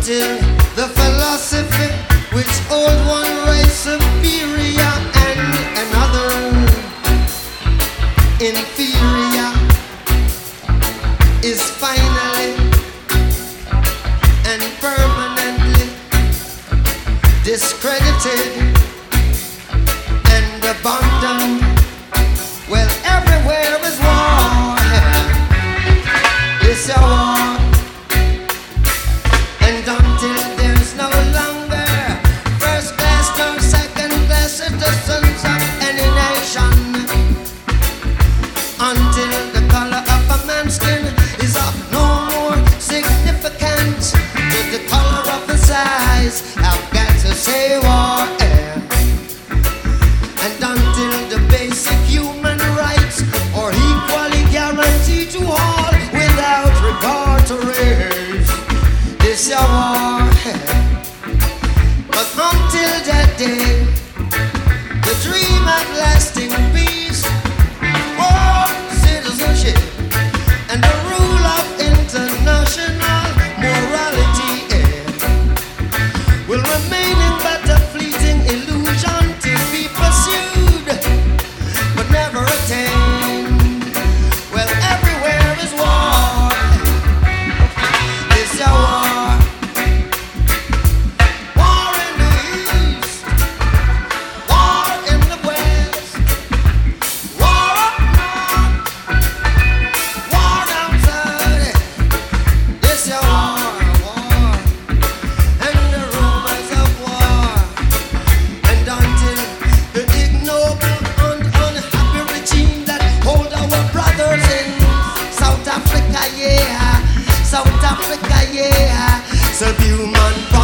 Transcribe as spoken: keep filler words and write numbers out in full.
until the philosophy which old one race superior and another inferior is finally and permanently discredited and abandoned. Well, everywhere is war. It's a war. And until there's no longer first class nor second class citizens of any nation, until the color of a man's skin is of no more significance to the color of his eyes, I've got to say war. And until the basic human rights are equally guaranteed to all without regard to race, this a war. But until that day, the dream of lasting peace, war, citizenship, and the rule of international morality will remain in but a fleeting illusion to be pursued, but never attained. Well, everywhere is war. It's a war. War in the east, war in the west, war up north, war down south. It's a war, war, and the rumors of war. And until the ignoble and unhappy regime that hold our brothers in South Africa, yeah, South Africa, yeah, subhuman